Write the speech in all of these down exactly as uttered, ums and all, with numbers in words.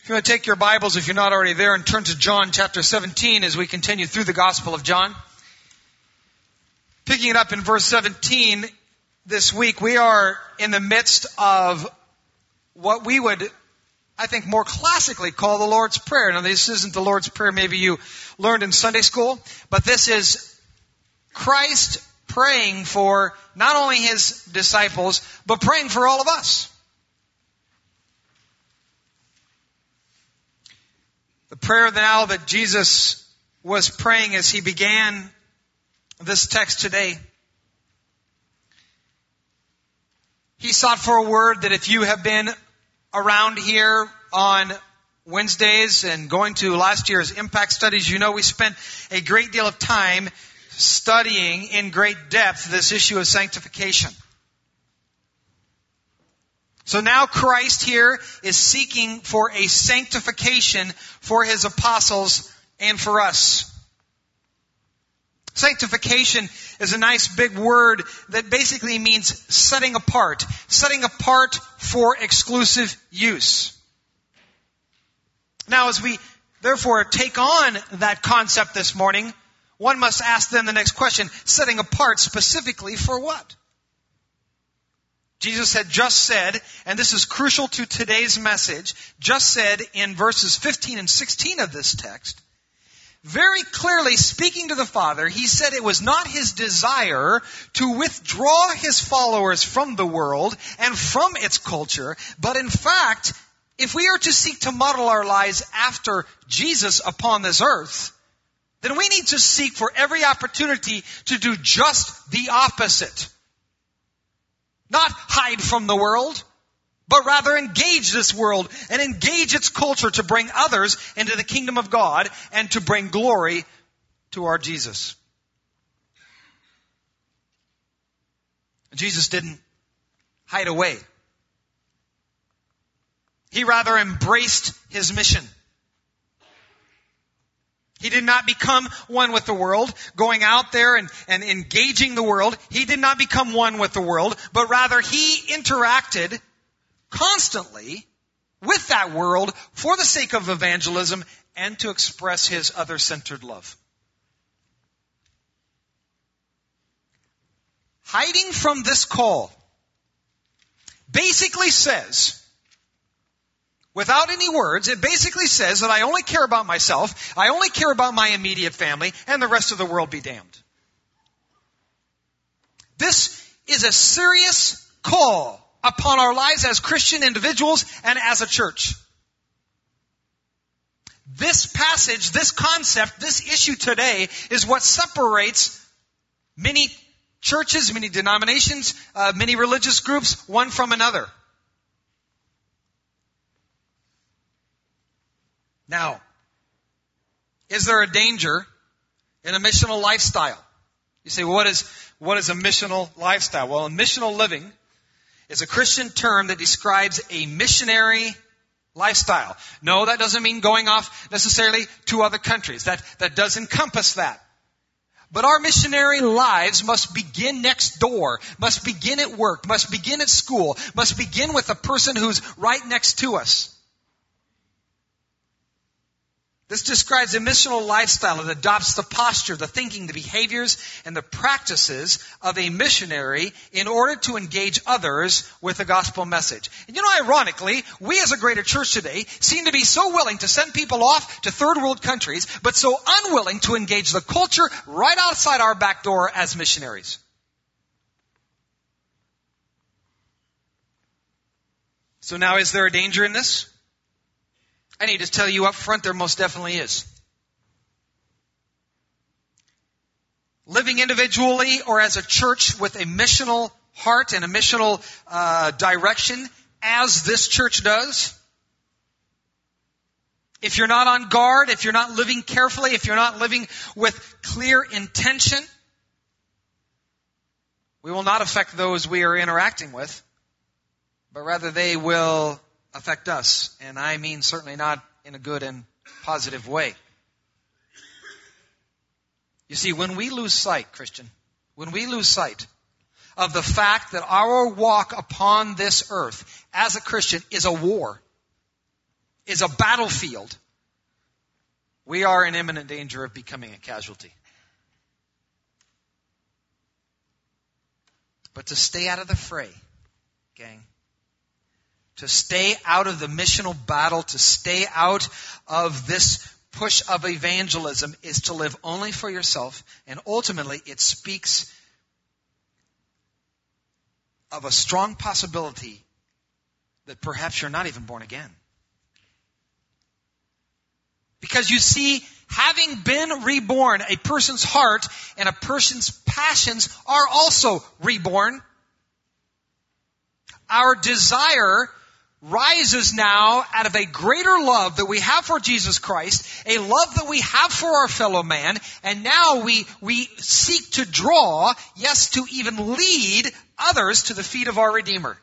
If you want to take your Bibles, if you're not already there, and turn to John chapter seventeen as we continue through the Gospel of John. Picking it up in verse seventeen this week, we are in the midst of what we would, I think, more classically call the Lord's Prayer. Now, this isn't the Lord's Prayer maybe you learned in Sunday school, but this is Christ praying for not only His disciples, but praying for all of us. The prayer now that Jesus was praying as He began this text today, He sought for a word that if you have been around here on Wednesdays and going to last year's Impact Studies, you know we spent a great deal of time studying in great depth this issue of sanctification. So now Christ here is seeking for a sanctification for His apostles and for us. Sanctification is a nice big word that basically means setting apart. Setting apart for exclusive use. Now as we therefore take on that concept this morning, one must ask then the next question, setting apart specifically for what? Jesus had just said, and this is crucial to today's message, just said in verses fifteen and sixteen of this text, very clearly speaking to the Father, He said it was not His desire to withdraw His followers from the world and from its culture, but in fact, if we are to seek to model our lives after Jesus upon this earth, then we need to seek for every opportunity to do just the opposite. Not hide from the world, but rather engage this world and engage its culture to bring others into the kingdom of God and to bring glory to our Jesus. Jesus didn't hide away. He rather embraced His mission. He did not become one with the world, going out there and, and engaging the world. He did not become one with the world, but rather He interacted constantly with that world for the sake of evangelism and to express His other-centered love. Hiding from this call basically says, without any words, it basically says that I only care about myself, I only care about my immediate family, and the rest of the world be damned. This is a serious call upon our lives as Christian individuals and as a church. This passage, this concept, this issue today is what separates many churches, many denominations, uh, many religious groups, one from another. Now, is there a danger in a missional lifestyle? You say, well, what is, what is a missional lifestyle? Well, a missional living is a Christian term that describes a missionary lifestyle. No, that doesn't mean going off necessarily to other countries. That, that does encompass that. But our missionary lives must begin next door, must begin at work, must begin at school, must begin with the person who's right next to us. This describes a missional lifestyle that adopts the posture, the thinking, the behaviors, and the practices of a missionary in order to engage others with the gospel message. And you know, ironically, we as a greater church today seem to be so willing to send people off to third world countries, but so unwilling to engage the culture right outside our back door as missionaries. So now, is there a danger in this? I need to tell you up front, there most definitely is. Living individually or as a church with a missional heart and a missional uh, direction, as this church does, if you're not on guard, if you're not living carefully, if you're not living with clear intention, we will not affect those we are interacting with, but rather they will affect us, and I mean certainly not in a good and positive way. You see, when we lose sight, Christian, when we lose sight of the fact that our walk upon this earth as a Christian is a war, is a battlefield, we are in imminent danger of becoming a casualty. But to stay out of the fray, gang, to stay out of the missional battle, to stay out of this push of evangelism is to live only for yourself, and ultimately it speaks of a strong possibility that perhaps you're not even born again. Because you see, having been reborn, a person's heart and a person's passions are also reborn. Our desire rises now out of a greater love that we have for Jesus Christ, a love that we have for our fellow man, and now we, we seek to draw, yes, to even lead others to the feet of our Redeemer.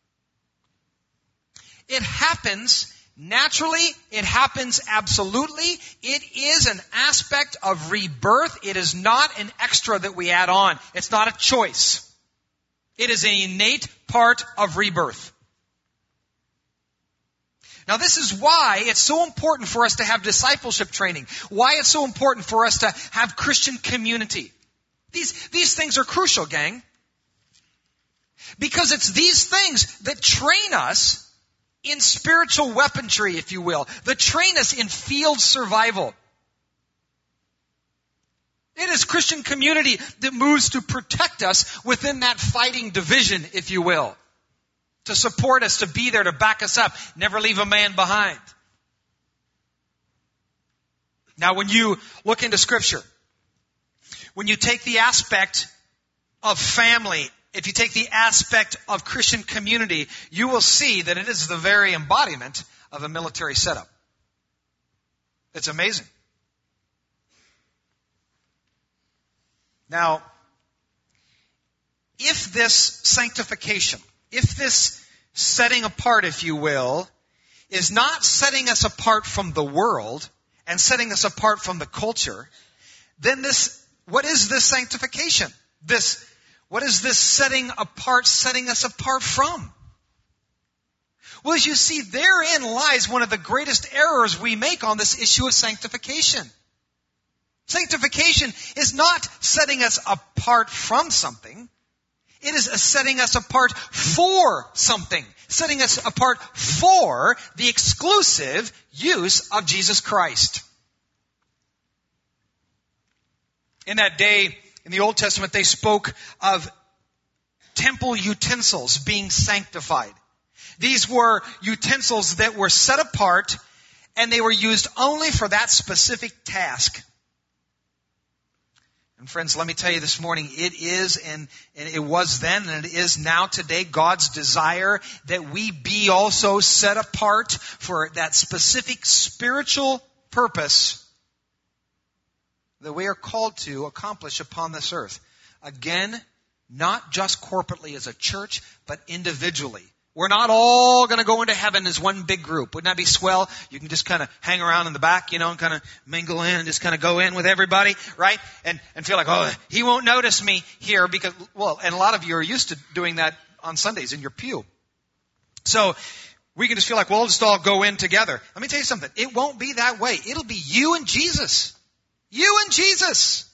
It happens naturally. It happens absolutely. It is an aspect of rebirth. It is not an extra that we add on. It's not a choice. It is an innate part of rebirth. Now, this is why it's so important for us to have discipleship training. Why it's so important for us to have Christian community. These, these things are crucial, gang. Because it's these things that train us in spiritual weaponry, if you will, that train us in field survival. It is Christian community that moves to protect us within that fighting division, if you will. To support us, to be there, to back us up, never leave a man behind. Now, when you look into Scripture, when you take the aspect of family, if you take the aspect of Christian community, you will see that it is the very embodiment of a military setup. It's amazing. Now, if this sanctification, if this setting apart, if you will, is not setting us apart from the world and setting us apart from the culture, then this, what is this sanctification? This, what is this setting apart, setting us apart from? Well, as you see, therein lies one of the greatest errors we make on this issue of sanctification. Sanctification is not setting us apart from something. It is setting us apart for something. Setting us apart for the exclusive use of Jesus Christ. In that day, in the Old Testament, they spoke of temple utensils being sanctified. These were utensils that were set apart, and they were used only for that specific task. And friends, let me tell you this morning, it is and, and it was then and it is now today God's desire that we be also set apart for that specific spiritual purpose that we are called to accomplish upon this earth. Again, not just corporately as a church, but individually. We're not all going to go into heaven as one big group. Wouldn't that be swell? You can just kind of hang around in the back, you know, and kind of mingle in and just kind of go in with everybody, right? And, and feel like, oh, he won't notice me here because, well, and a lot of you are used to doing that on Sundays in your pew. So we can just feel like, well, we'll just all go in together. Let me tell you something. It won't be that way. It'll be you and Jesus. You and Jesus.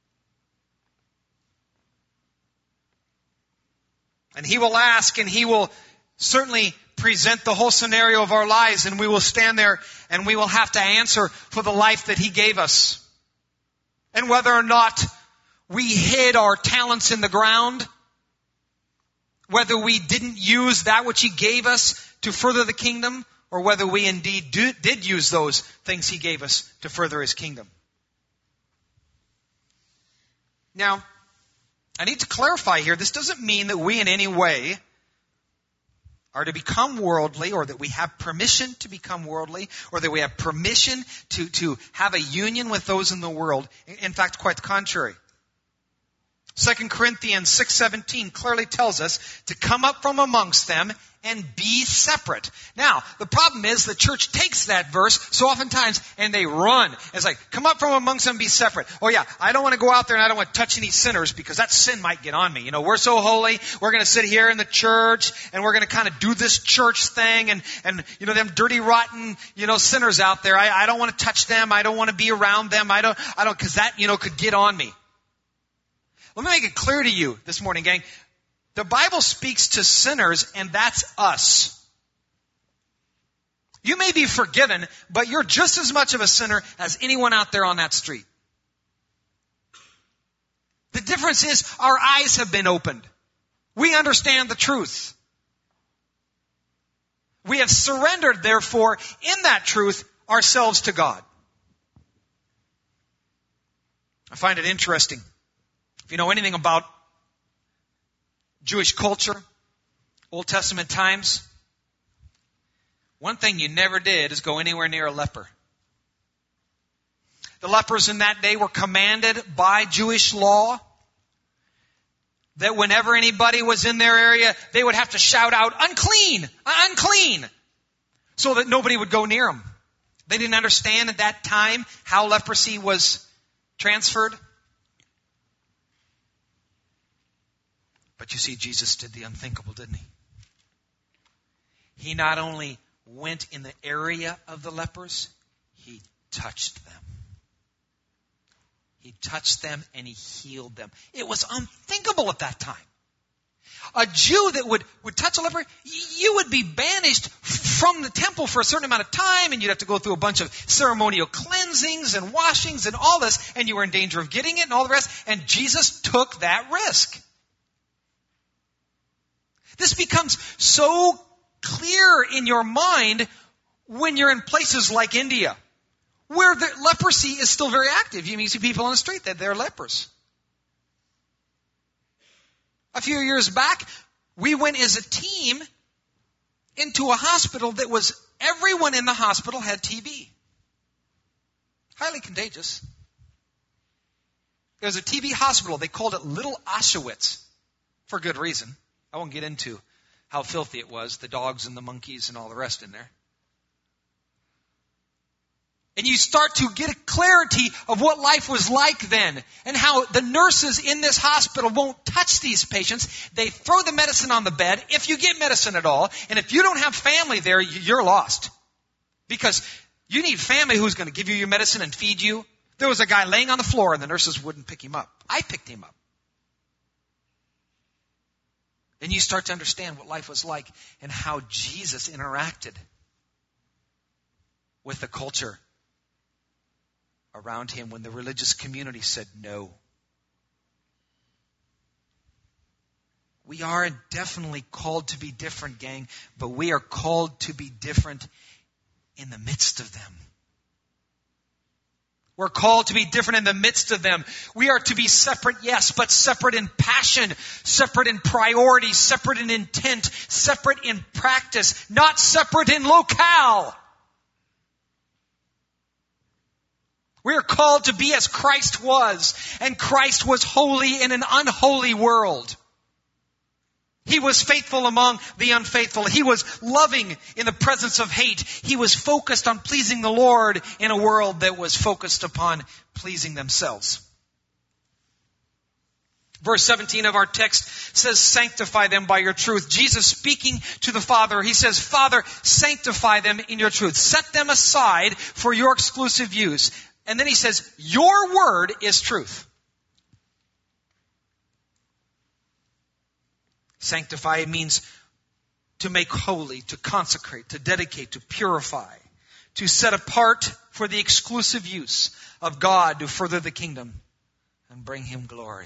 And he will ask and he will certainly present the whole scenario of our lives, and we will stand there and we will have to answer for the life that he gave us. And whether or not we hid our talents in the ground, whether we didn't use that which he gave us to further the kingdom, or whether we indeed do, did use those things he gave us to further his kingdom. Now, I need to clarify here, this doesn't mean that we in any way are to become worldly, or that we have permission to become worldly, or that we have permission to, to have a union with those in the world. In fact, quite the contrary. Second Corinthians six seventeen clearly tells us to come up from amongst them and be separate. Now, the problem is the church takes that verse so oftentimes and they run. It's like, come up from amongst them and be separate. Oh yeah, I don't want to go out there and I don't want to touch any sinners because that sin might get on me. You know, we're so holy, we're going to sit here in the church and we're going to kind of do this church thing and, and, you know, them dirty, rotten, you know, sinners out there. I, I don't want to touch them. I don't want to be around them. I don't, I don't, cause that, you know, could get on me. Let me make it clear to you this morning, gang. The Bible speaks to sinners, and that's us. You may be forgiven, but you're just as much of a sinner as anyone out there on that street. The difference is our eyes have been opened. We understand the truth. We have surrendered, therefore, in that truth, ourselves to God. I find it interesting. If you know anything about Jewish culture, Old Testament times, one thing you never did is go anywhere near a leper. The lepers in that day were commanded by Jewish law that whenever anybody was in their area, they would have to shout out, unclean, unclean, so that nobody would go near them. They didn't understand at that time how leprosy was transferred. But you see, Jesus did the unthinkable, didn't he? He not only went in the area of the lepers, he touched them. He touched them and he healed them. It was unthinkable at that time. A Jew that would, would touch a leper, you would be banished from the temple for a certain amount of time, and you'd have to go through a bunch of ceremonial cleansings and washings and all this, and you were in danger of getting it and all the rest, and Jesus took that risk. This becomes so clear in your mind when you're in places like India, where the leprosy is still very active. You see people on the street that they're lepers. A few years back, we went as a team into a hospital that was, everyone in the hospital had T B. Highly contagious. It was a T B hospital. They called it Little Auschwitz for good reason. I won't get into how filthy it was, the dogs and the monkeys and all the rest in there. And you start to get a clarity of what life was like then and how the nurses in this hospital won't touch these patients. They throw the medicine on the bed, if you get medicine at all, and if you don't have family there, you're lost. Because you need family who's going to give you your medicine and feed you. There was a guy laying on the floor and the nurses wouldn't pick him up. I picked him up. And you start to understand what life was like and how Jesus interacted with the culture around him when the religious community said no. We are definitely called to be different, gang, but we are called to be different in the midst of them. We're called to be different in the midst of them. We are to be separate, yes, but separate in passion, separate in priority, separate in intent, separate in practice, not separate in locale. We are called to be as Christ was, and Christ was holy in an unholy world. He was faithful among the unfaithful. He was loving in the presence of hate. He was focused on pleasing the Lord in a world that was focused upon pleasing themselves. Verse seventeen of our text says, sanctify them by your truth. Jesus speaking to the Father, he says, Father, sanctify them in your truth. Set them aside for your exclusive use. And then he says, your word is truth. Sanctify means to make holy, to consecrate, to dedicate, to purify, to set apart for the exclusive use of God to further the kingdom and bring him glory.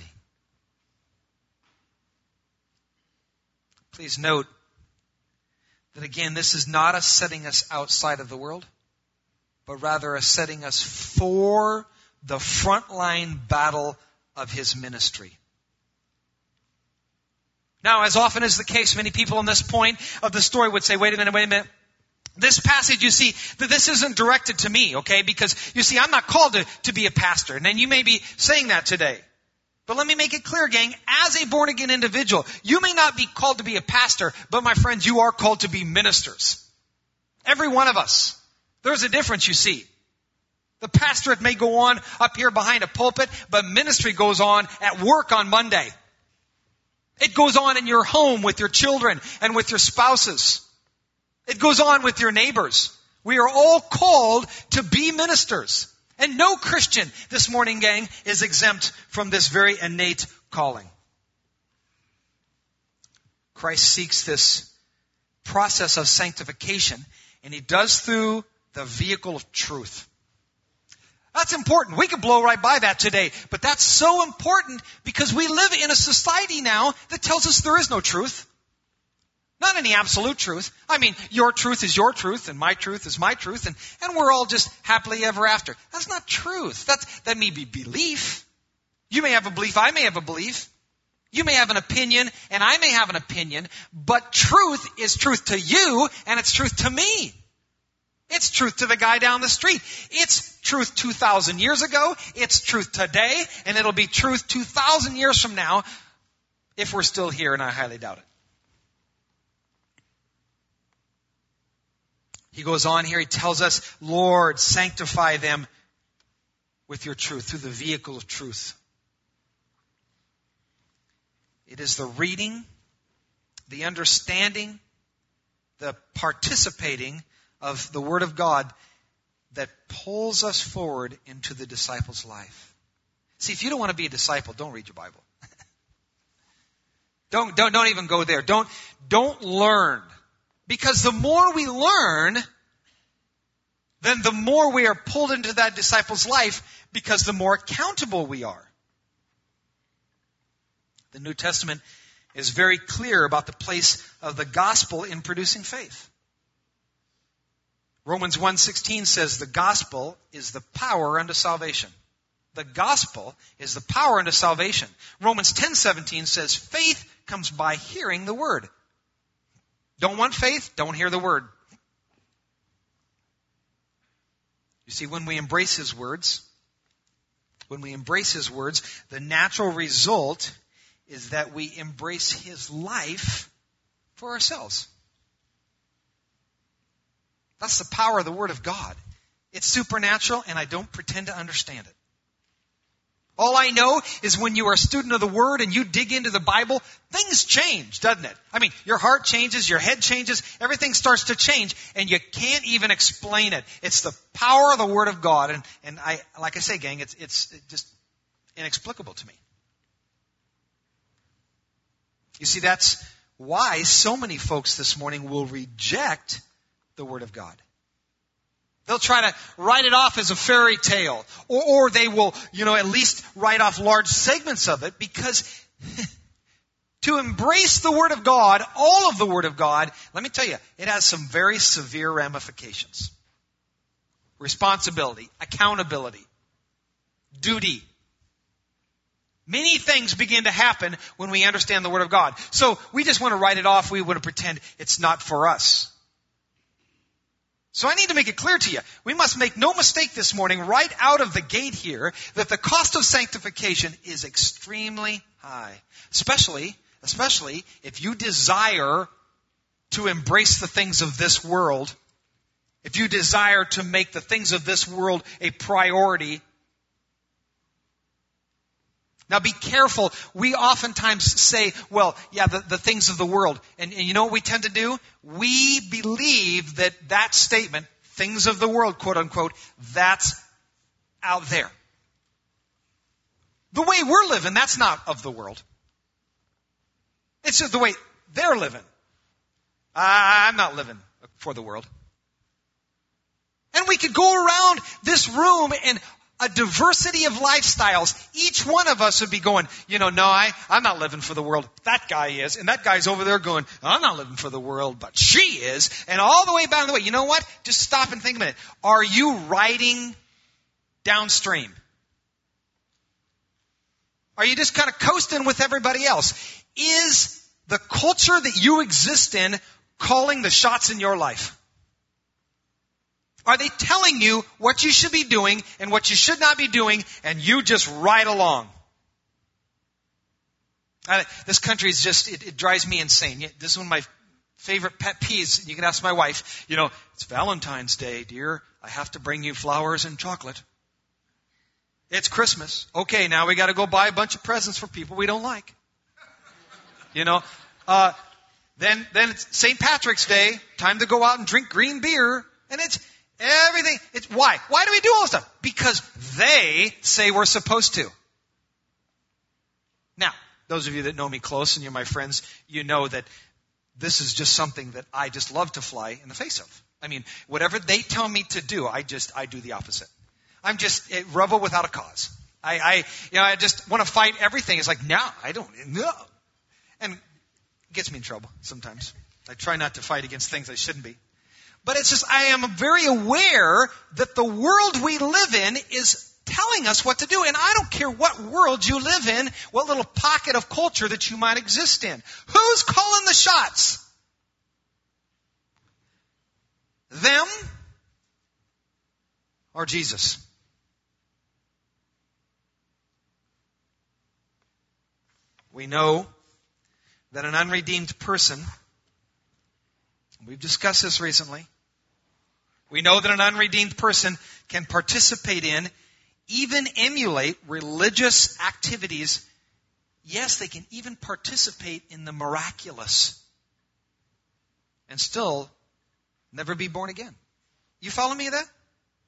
Please note that again, this is not a setting us outside of the world, but rather a setting us for the frontline battle of his ministry. Now, as often is the case, many people on this point of the story would say, wait a minute, wait a minute. This passage, you see, that this isn't directed to me, okay? Because, you see, I'm not called to, to be a pastor. And then you may be saying that today. But let me make it clear, gang, as a born-again individual, you may not be called to be a pastor, but my friends, you are called to be ministers. Every one of us. There's a difference, you see. The pastorate may go on up here behind a pulpit, but ministry goes on at work on Monday. It goes on in your home with your children and with your spouses. It goes on with your neighbors. We are all called to be ministers. And no Christian this morning, gang, is exempt from this very innate calling. Christ seeks this process of sanctification, and he does through the vehicle of truth. That's important. We could blow right by that today, but that's so important because we live in a society now that tells us there is no truth. Not any absolute truth. I mean, your truth is your truth, and my truth is my truth, and, and we're all just happily ever after. That's not truth. That's, that may be belief. You may have a belief, I may have a belief. You may have an opinion, and I may have an opinion, but truth is truth to you, and it's truth to me. It's truth to the guy down the street. It's truth two thousand years ago, it's truth today, and it'll be truth two thousand years from now if we're still here, and I highly doubt it. He goes on here, he tells us, Lord, sanctify them with your truth, through the vehicle of truth. It is the reading, the understanding, the participating of the Word of God that pulls us forward into the disciple's life. See, if you don't want to be a disciple, don't read your Bible. don't, don't, don't even go there. Don't, don't learn. Because the more we learn, then the more we are pulled into that disciple's life, because the more accountable we are. The New Testament is very clear about the place of the gospel in producing faith. Romans one sixteen says the gospel is the power unto salvation. The gospel is the power unto salvation. Romans ten seventeen says faith comes by hearing the word. Don't want faith? Don't hear the word. You see, when we embrace his words, when we embrace his words, the natural result is that we embrace his life for ourselves. That's the power of the Word of God. It's supernatural, and I don't pretend to understand it. All I know is when you are a student of the Word and you dig into the Bible, things change, doesn't it? I mean, your heart changes, your head changes, everything starts to change, and you can't even explain it. It's the power of the Word of God, and, and I, like I say, gang, it's, it's just inexplicable to me. You see, that's why so many folks this morning will reject the Word of God. They'll try to write it off as a fairy tale. Or, or they will, you know, at least write off large segments of it, because to embrace the Word of God, all of the Word of God, let me tell you, it has some very severe ramifications. Responsibility, accountability, duty. Many things begin to happen when we understand the Word of God. So we just want to write it off. We want to pretend it's not for us. So I need to make it clear to you, we must make no mistake this morning, right out of the gate here, that the cost of sanctification is extremely high. Especially, especially if you desire to embrace the things of this world, if you desire to make the things of this world a priority. Now be careful. We oftentimes say, well, yeah, the, the things of the world. And, and you know what we tend to do? We believe that that statement, things of the world, quote unquote, that's out there. The way we're living, that's not of the world. It's just the way they're living. I'm not living for the world. And we could go around this room and a diversity of lifestyles. Each one of us would be going, you know, no, I, I'm not living for the world. That guy is. And that guy's over there going, I'm not living for the world, but she is. And all the way down the way. You know what? Just stop and think a minute. Are you riding downstream? Are you just kind of coasting with everybody else? Is the culture that you exist in calling the shots in your life? Are they telling you what you should be doing and what you should not be doing, and you just ride along? I, this country is just, it, it drives me insane. This is one of my favorite pet peeves. You can ask my wife, you know, it's Valentine's Day, dear. I have to bring you flowers and chocolate. It's Christmas. Okay, now we got to go buy a bunch of presents for people we don't like. You know, uh, then, then it's Saint Patrick's Day, time to go out and drink green beer, and it's everything. It's why? Why do we do all this stuff? Because they say we're supposed to. Now, those of you that know me close and you're my friends, you know that this is just something that I just love to fly in the face of. I mean, whatever they tell me to do, I just, I do the opposite. I'm just a rebel without a cause. I, I, you know, I just want to fight everything. It's like, no, I don't, no. And it gets me in trouble sometimes. I try not to fight against things I shouldn't be. But it's just, I am very aware that the world we live in is telling us what to do. And I don't care what world you live in, what little pocket of culture that you might exist in. Who's calling the shots? Them or Jesus? We know that an unredeemed person, we've discussed this recently, we know that an unredeemed person can participate in, even emulate religious activities. Yes, they can even participate in the miraculous and still never be born again. You follow me there?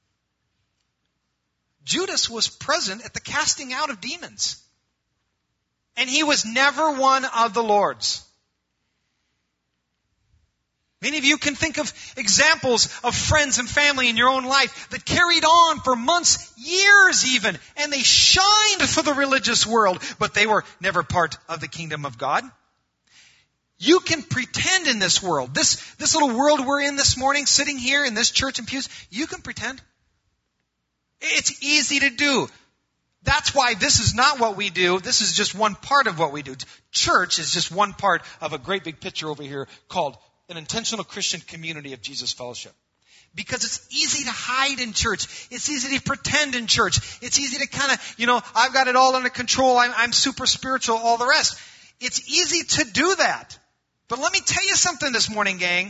Judas was present at the casting out of demons. And he was never one of the Lord's. Many of you can think of examples of friends and family in your own life that carried on for months, years even, and they shined for the religious world, but they were never part of the kingdom of God. You can pretend in this world, this, this little world we're in this morning, sitting here in this church in pews, you can pretend. It's easy to do. That's why this is not what we do. This is just one part of what we do. Church is just one part of a great big picture over here called an intentional Christian community of Jesus Fellowship. Because it's easy to hide in church. It's easy to pretend in church. It's easy to kind of, you know, I've got it all under control. I'm, I'm super spiritual, all the rest. It's easy to do that. But let me tell you something this morning, gang.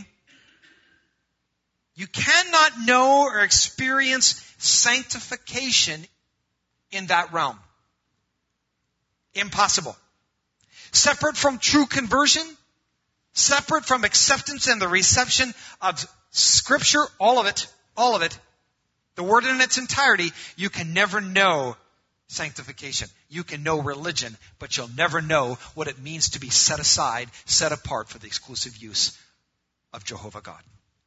You cannot know or experience sanctification in that realm. Impossible. Separate from true conversion, separate from acceptance and the reception of Scripture, all of it, all of it, the Word in its entirety, you can never know sanctification. You can know religion, but you'll never know what it means to be set aside, set apart for the exclusive use of Jehovah God.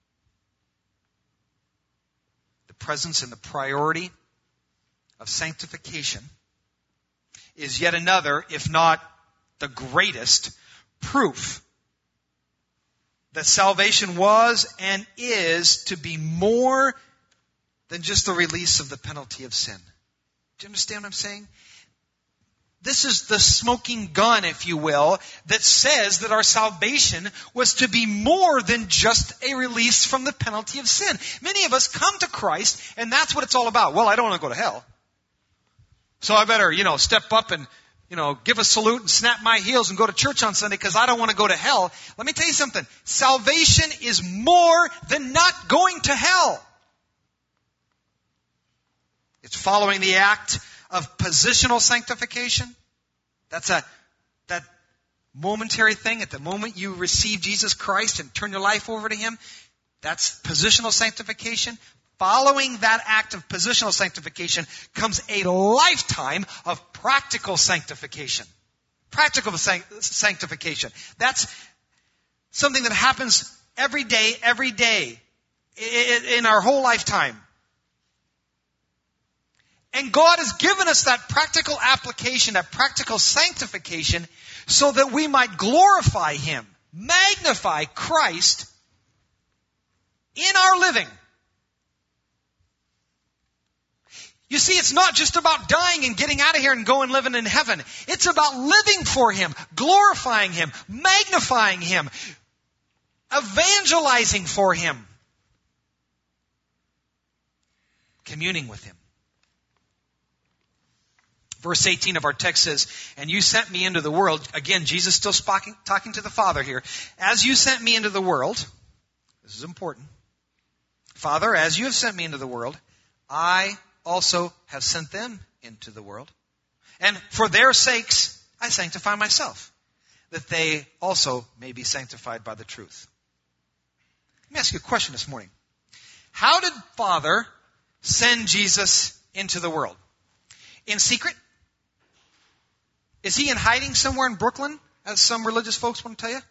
The presence and the priority of sanctification is yet another, if not the greatest, proof that salvation was and is to be more than just the release of the penalty of sin. Do you understand what I'm saying? This is the smoking gun, if you will, that says that our salvation was to be more than just a release from the penalty of sin. Many of us come to Christ, and that's what it's all about. Well, I don't want to go to hell, so I better, you know, step up and, you know, give a salute and snap my heels and go to church on Sunday because I don't want to go to hell. Let me tell you something. Salvation is more than not going to hell. It's following the act of positional sanctification. That's a that momentary thing. At the moment you receive Jesus Christ and turn your life over to Him, that's positional sanctification. Following that act of positional sanctification comes a lifetime of practical sanctification. Practical sanctification. That's something that happens every day, every day, in our whole lifetime. And God has given us that practical application, that practical sanctification, so that we might glorify Him, magnify Christ in our living. You see, it's not just about dying and getting out of here and going living in heaven. It's about living for Him, glorifying Him, magnifying Him, evangelizing for Him, communing with Him. Verse eighteen of our text says, and you sent me into the world. Again, Jesus still speaking, talking to the Father here. As you sent me into the world, this is important. Father, as you have sent me into the world, I also have sent them into the world. And for their sakes, I sanctify myself, that they also may be sanctified by the truth. Let me ask you a question this morning. How did Father send Jesus into the world? In secret? Is he in hiding somewhere in Brooklyn, as some religious folks want to tell you?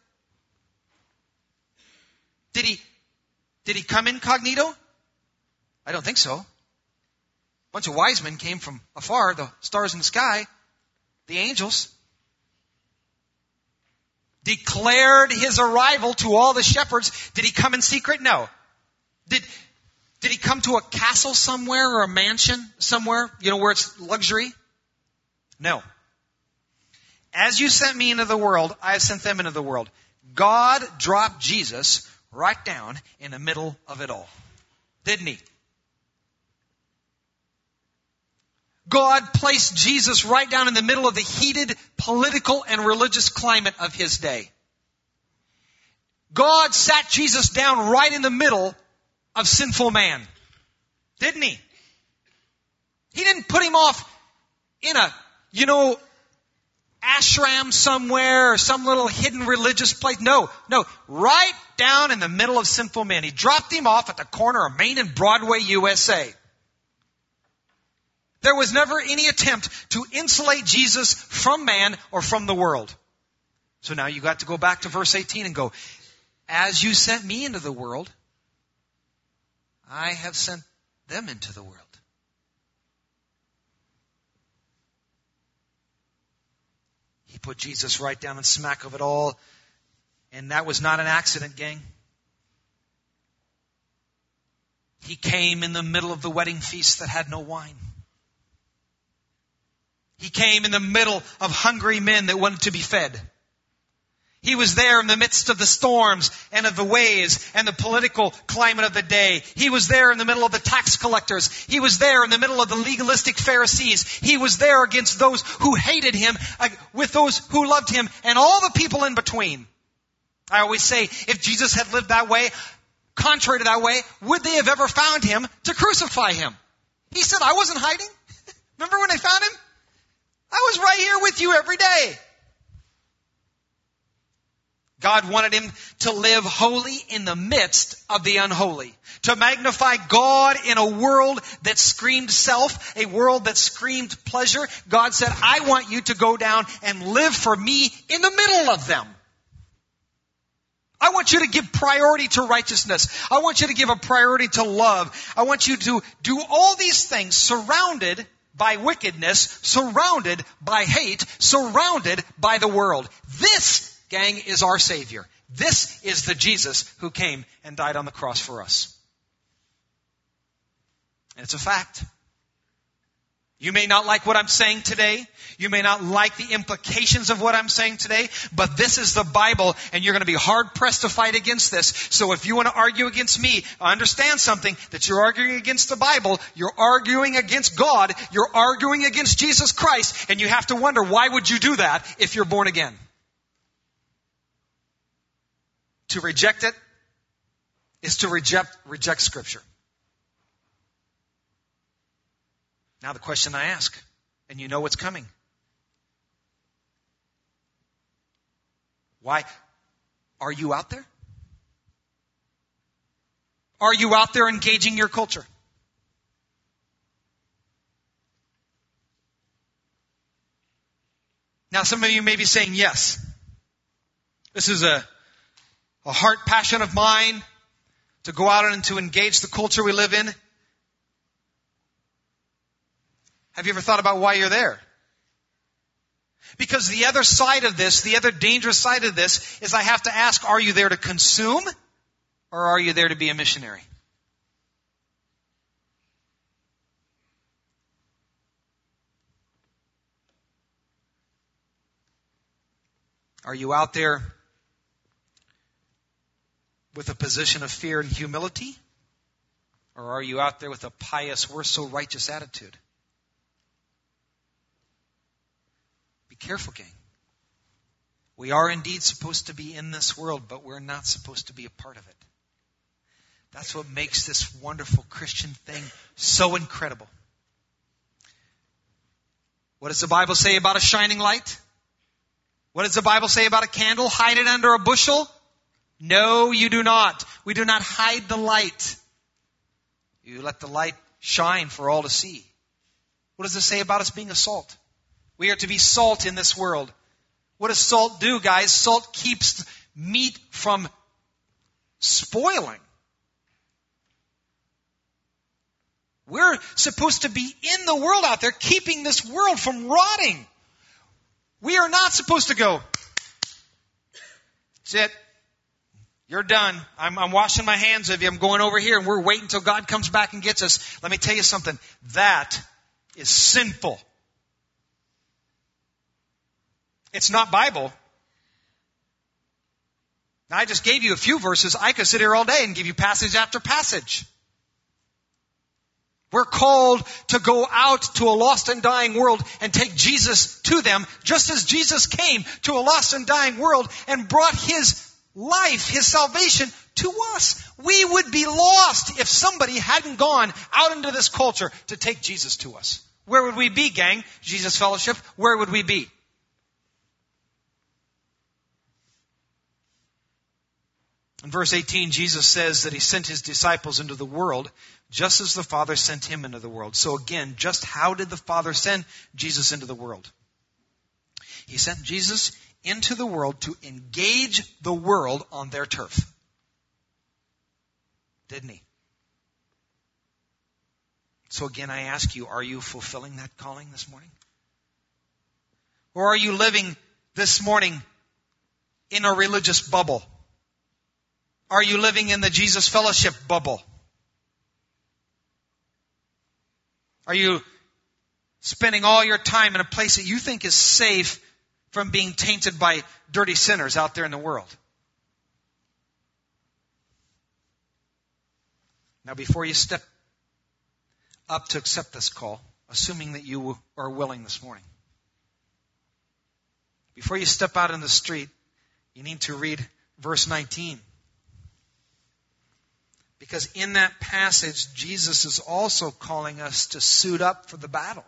Did he, did he come incognito? I don't think so. A bunch of wise men came from afar, the stars in the sky, the angels. Declared his arrival to all the shepherds. Did he come in secret? No. Did, did he come to a castle somewhere or a mansion somewhere, you know, where it's luxury? No. As you sent me into the world, I have sent them into the world. God dropped Jesus right down in the middle of it all. Didn't he? God placed Jesus right down in the middle of the heated political and religious climate of his day. God sat Jesus down right in the middle of sinful man. Didn't he? He didn't put him off in a, you know, ashram somewhere or some little hidden religious place. No, no. Right down in the middle of sinful men. He dropped him off at the corner of Main and Broadway, U S A. There was never any attempt to insulate Jesus from man or from the world. So now you got to go back to verse eighteen and go, as you sent me into the world, I have sent them into the world. He put Jesus right down in smack of it all. And that was not an accident, gang. He came in the middle of the wedding feast that had no wine. He came in the middle of hungry men that wanted to be fed. He was there in the midst of the storms and of the waves and the political climate of the day. He was there in the middle of the tax collectors. He was there in the middle of the legalistic Pharisees. He was there against those who hated him, uh, with those who loved him, and all the people in between. I always say, if Jesus had lived that way, contrary to that way, would they have ever found him to crucify him? He said, I wasn't hiding. Remember when they found him? I was right here with you every day. God wanted him to live holy in the midst of the unholy. To magnify God in a world that screamed self, a world that screamed pleasure. God said, I want you to go down and live for me in the middle of them. I want you to give priority to righteousness. I want you to give a priority to love. I want you to do all these things surrounded by wickedness, surrounded by hate, surrounded by the world. This, gang, is our Savior. This is the Jesus who came and died on the cross for us. And it's a fact. You may not like what I'm saying today. You may not like the implications of what I'm saying today, but this is the Bible, and you're going to be hard-pressed to fight against this. So if you want to argue against me, understand something, that you're arguing against the Bible, you're arguing against God, you're arguing against Jesus Christ, and you have to wonder, why would you do that if you're born again? To reject it is to reject, reject Scripture. Now the question I ask, and you know what's coming. Why? Are you out there? Are you out there engaging your culture? Now some of you may be saying, yes, this is a, a heart passion of mine to go out and to engage the culture we live in. Have you ever thought about why you're there? Because the other side of this, the other dangerous side of this, is I have to ask, are you there to consume or are you there to be a missionary? Are you out there with a position of fear and humility? Or are you out there with a pious, we're so righteous attitude? careful, gang. We are indeed supposed to be in this world, but we're not supposed to be a part of it. That's what makes this wonderful Christian thing so incredible. What does the Bible say about a shining light? What does the Bible say about a candle? Hide it under a bushel? No, you do not. We do not hide the light. You let the light shine for all to see. What does it say about us being a salt? We are to be salt in this world. What does salt do, guys? Salt keeps meat from spoiling. We're supposed to be in the world out there, keeping this world from rotting. We are not supposed to go, that's it. You're done. I'm, I'm washing my hands of you. I'm going over here and we're waiting until God comes back and gets us. Let me tell you something. That is sinful. It's not Bible. Now, I just gave you a few verses. I could sit here all day and give you passage after passage. We're called to go out to a lost and dying world and take Jesus to them, just as Jesus came to a lost and dying world and brought His life, His salvation to us. We would be lost if somebody hadn't gone out into this culture to take Jesus to us. Where would we be, gang? Jesus Fellowship, where would we be? In verse eighteen, Jesus says that He sent His disciples into the world just as the Father sent Him into the world. So again, just how did the Father send Jesus into the world? He sent Jesus into the world to engage the world on their turf. Didn't He? So again, I ask you, are you fulfilling that calling this morning? Or are you living this morning in a religious bubble? Are you living in the Jesus Fellowship bubble? Are you spending all your time in a place that you think is safe from being tainted by dirty sinners out there in the world? Now, before you step up to accept this call, assuming that you are willing this morning, before you step out in the street, you need to read verse nineteen. Because in that passage, Jesus is also calling us to suit up for the battle.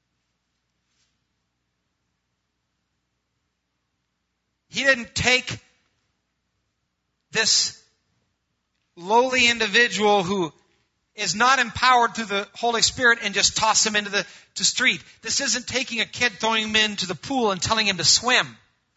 He didn't take this lowly individual who is not empowered through the Holy Spirit and just toss him into the to street. This isn't taking a kid, throwing him into the pool and telling him to swim.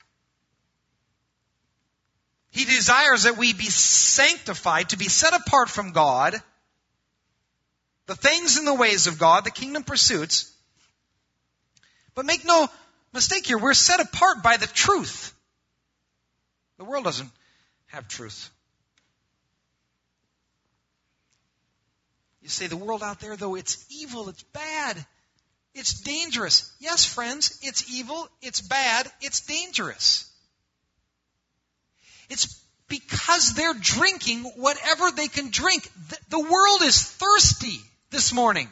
He desires that we be sanctified, to be set apart from God, the things and the ways of God, the kingdom pursuits. But make no mistake here, we're set apart by the truth. The world doesn't have truth. You say the world out there, though, it's evil, it's bad, it's dangerous. Yes, friends, it's evil, it's bad, it's dangerous. It's because they're drinking whatever they can drink. The world is thirsty this morning.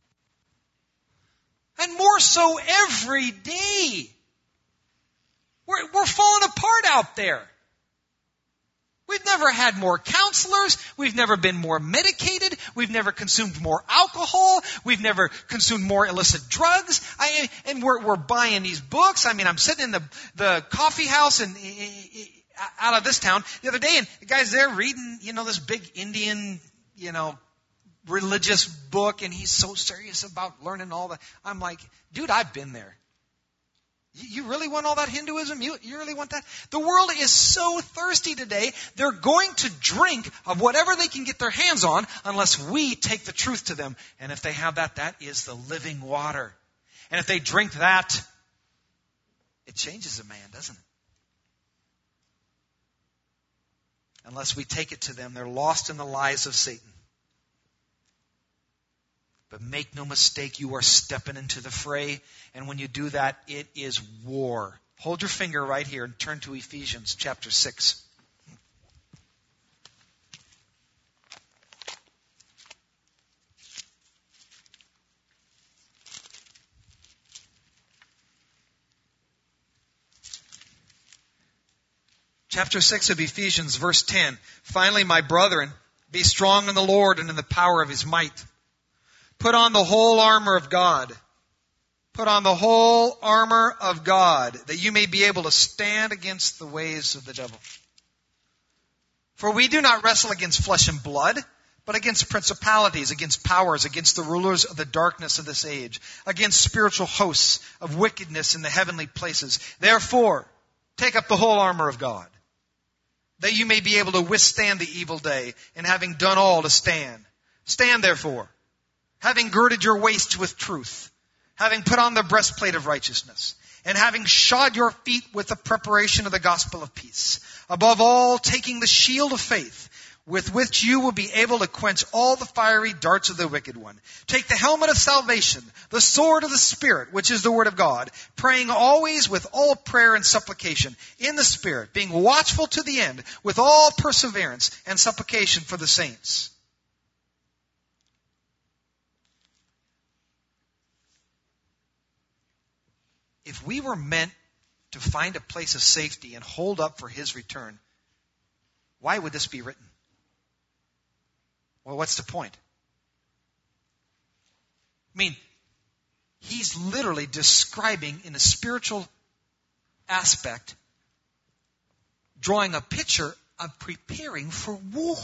And more so every day. We're, we're falling apart out there. We've never had more counselors. We've never been more medicated. We've never consumed more alcohol. We've never consumed more illicit drugs. I, and we're, we're buying these books. I mean, I'm sitting in the, the coffee house and out of this town the other day, and the guy's there reading, you know, this big Indian, you know, religious book, and he's so serious about learning all that. I'm like, dude, I've been there. You really want all that Hinduism? You, you really want that? The world is so thirsty today, they're going to drink of whatever they can get their hands on unless we take the truth to them. And if they have that, that is the living water. And if they drink that, it changes a man, doesn't it? Unless we take it to them, they're lost in the lies of Satan. But make no mistake, you are stepping into the fray. And when you do that, it is war. Hold your finger right here and turn to Ephesians chapter six. Chapter six of Ephesians, verse ten. Finally, my brethren, be strong in the Lord and in the power of His might. Put on the whole armor of God. Put on the whole armor of God, that you may be able to stand against the ways of the devil. For we do not wrestle against flesh and blood, but against principalities, against powers, against the rulers of the darkness of this age, against spiritual hosts of wickedness in the heavenly places. Therefore, take up the whole armor of God, that you may be able to withstand the evil day, and having done all, to stand. Stand therefore, having girded your waist with truth, having put on the breastplate of righteousness, and having shod your feet with the preparation of the gospel of peace. Above all, taking the shield of faith, with which you will be able to quench all the fiery darts of the wicked one. Take the helmet of salvation, the sword of the Spirit, which is the word of God, praying always with all prayer and supplication in the Spirit, being watchful to the end with all perseverance and supplication for the saints. If we were meant to find a place of safety and hold up for His return, why would this be written? Well, what's the point? I mean, he's literally describing in a spiritual aspect, drawing a picture of preparing for war.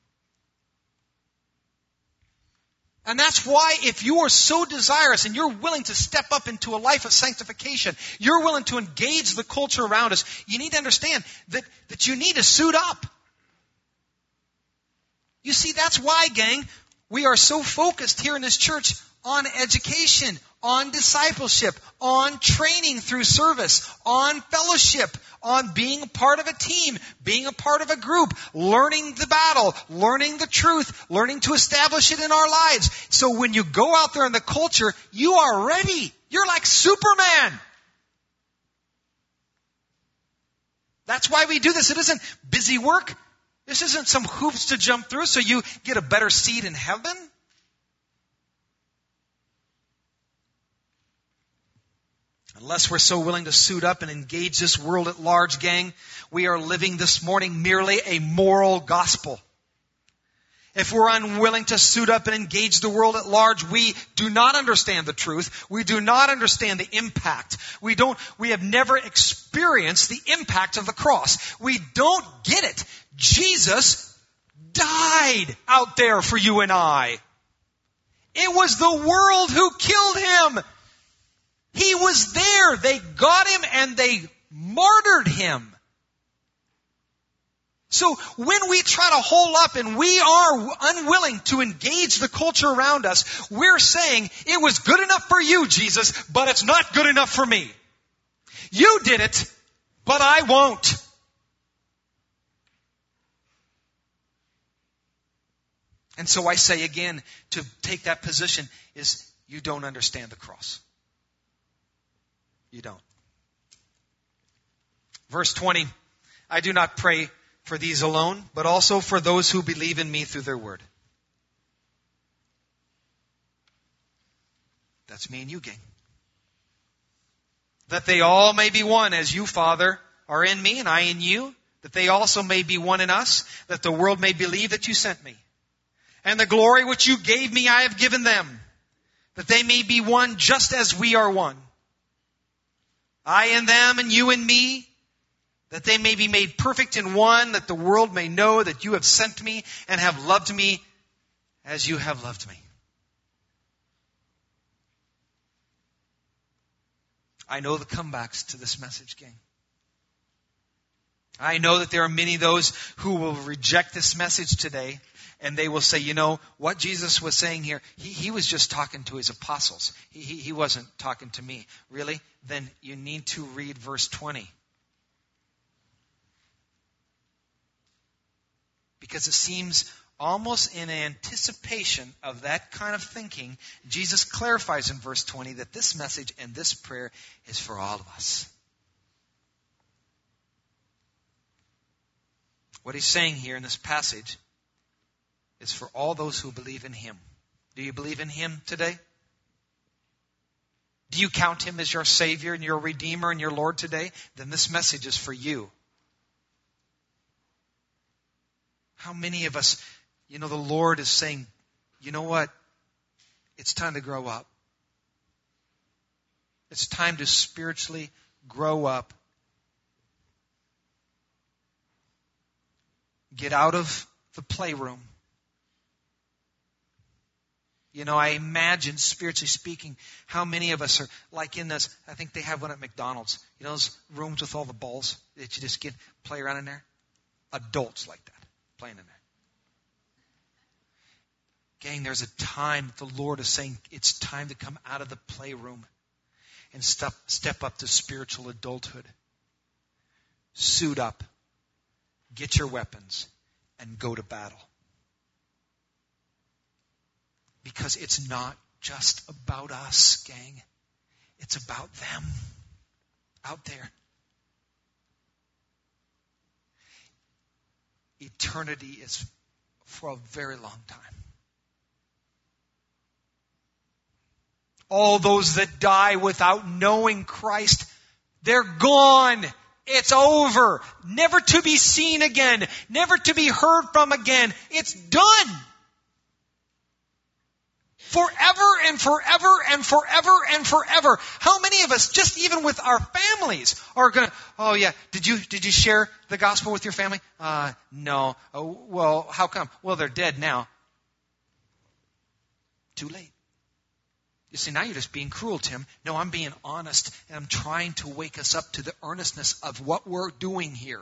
And that's why if you are so desirous and you're willing to step up into a life of sanctification, you're willing to engage the culture around us, you need to understand that, that you need to suit up. You see, that's why, gang, we are so focused here in this church on education, on discipleship, on training through service, on fellowship, on being a part of a team, being a part of a group, learning the battle, learning the truth, learning to establish it in our lives. So when you go out there in the culture, you are ready. You're like Superman. That's why we do this. It isn't busy work. This isn't some hoops to jump through so you get a better seat in heaven. Unless we're so willing to suit up and engage this world at large, gang, we are living this morning merely a moral gospel. If we're unwilling to suit up and engage the world at large, we do not understand the truth. We do not understand the impact. We don't, we have never experienced the impact of the cross. We don't get it. Jesus died out there for you and I. It was the world who killed Him. He was there. They got Him and they martyred Him. So when we try to hold up and we are unwilling to engage the culture around us, we're saying, it was good enough for you, Jesus, but it's not good enough for me. You did it, but I won't. And so I say again, to take that position is you don't understand the cross. You don't. Verse twenty, I do not pray for these alone, but also for those who believe in me through their word. That's me and you, gang. That they all may be one, as you, Father, are in me and I in you, that they also may be one in us, that the world may believe that you sent me. And the glory which you gave me I have given them, that they may be one just as we are one. I in them and you in me, that they may be made perfect in one, that the world may know that you have sent me and have loved me as you have loved me. I know the comebacks to this message, gang. I know that there are many of those who will reject this message today, and they will say, you know, what Jesus was saying here, he, he was just talking to his apostles. He, he, he wasn't talking to me. Really? Then you need to read verse twenty. Because it seems almost in anticipation of that kind of thinking, Jesus clarifies in verse twenty that this message and this prayer is for all of us. What he's saying here in this passage is for all those who believe in Him. Do you believe in Him today? Do you count Him as your Savior and your Redeemer and your Lord today? Then this message is for you. How many of us, you know, the Lord is saying, you know what? It's time to grow up. It's time to spiritually grow up. Get out of the playroom. You know, I imagine, spiritually speaking, how many of us are like in this, I think they have one at McDonald's. You know those rooms with all the balls that you just get, play around in there? Adults like that, playing in there. Gang, there's a time that the Lord is saying it's time to come out of the playroom and step, step up to spiritual adulthood. Suit up, get your weapons, and go to battle. Because it's not just about us, gang. It's about them out there. Eternity is for a very long time. All those that die without knowing Christ, they're gone. It's over. Never to be seen again. Never to be heard from again. It's done. Forever and forever and forever and forever. How many of us, just even with our families, are going to, oh yeah, did you did you share the gospel with your family? Uh, no. Oh, well, how come? Well, they're dead now. Too late. You see, now you're just being cruel, Tim. No, I'm being honest, and I'm trying to wake us up to the earnestness of what we're doing here.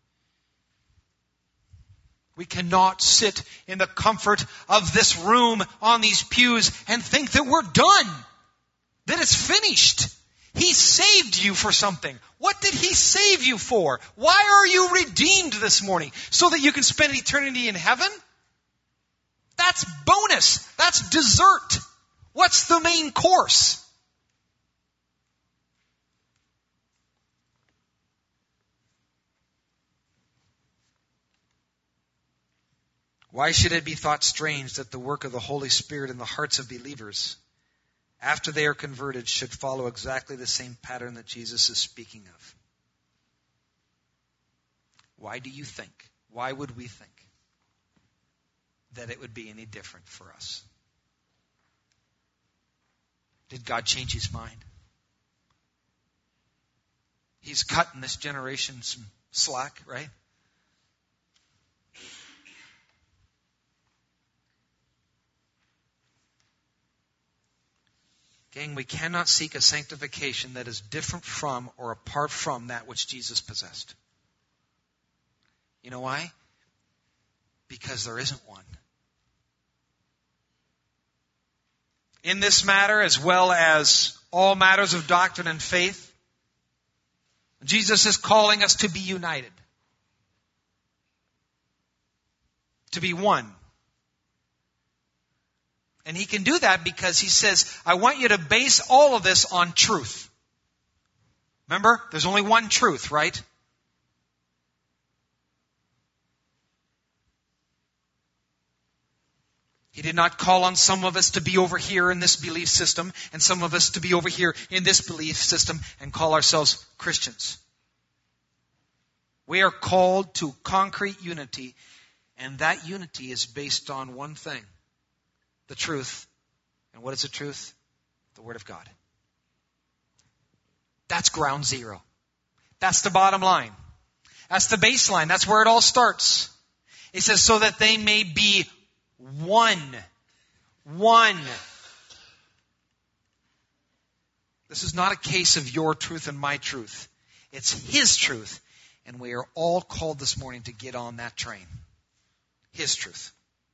We cannot sit in the comfort of this room on these pews and think that we're done, that it's finished. He saved you for something. What did He save you for? Why are you redeemed this morning? So that you can spend eternity in heaven? That's bonus. That's dessert. What's the main course? Why should it be thought strange that the work of the Holy Spirit in the hearts of believers, after they are converted, should follow exactly the same pattern that Jesus is speaking of? Why do you think, why would we think that it would be any different for us? Did God change His mind? He's cutting this generation some slack, right? Gang, we cannot seek a sanctification that is different from or apart from that which Jesus possessed. You know why? Because there isn't one. In this matter, as well as all matters of doctrine and faith, Jesus is calling us to be united. To be one. And He can do that because He says, I want you to base all of this on truth. Remember, there's only one truth, right? He did not call on some of us to be over here in this belief system and some of us to be over here in this belief system and call ourselves Christians. We are called to concrete unity, and that unity is based on one thing. The truth. And what is the truth? The Word of God. That's ground zero. That's the bottom line. That's the baseline. That's where it all starts. It says, so that they may be one. One. This is not a case of your truth and my truth. It's His truth. And we are all called this morning to get on that train. His truth.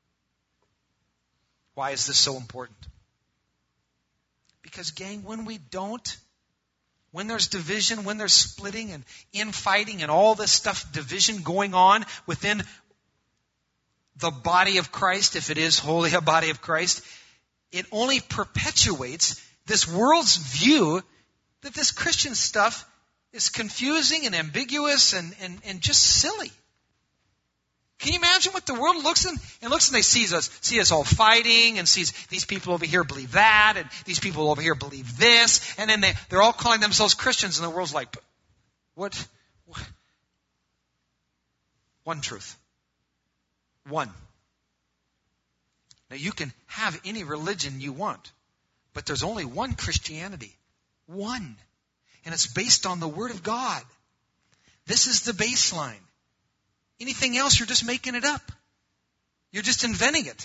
Why is this so important? Because, gang, when we don't, when there's division, when there's splitting and infighting and all this stuff, division going on within the body of Christ, if it is wholly a body of Christ, it only perpetuates this world's view that this Christian stuff is confusing and ambiguous and, and, and just silly. Can you imagine what the world looks in and looks and they see us, see us all fighting and sees these people over here believe that and these people over here believe this, and then they, they're all calling themselves Christians and the world's like, what? what? One truth. One. Now you can have any religion you want, but there's only one Christianity. One. And it's based on the Word of God. This is the baseline. Anything else, you're just making it up. You're just inventing it.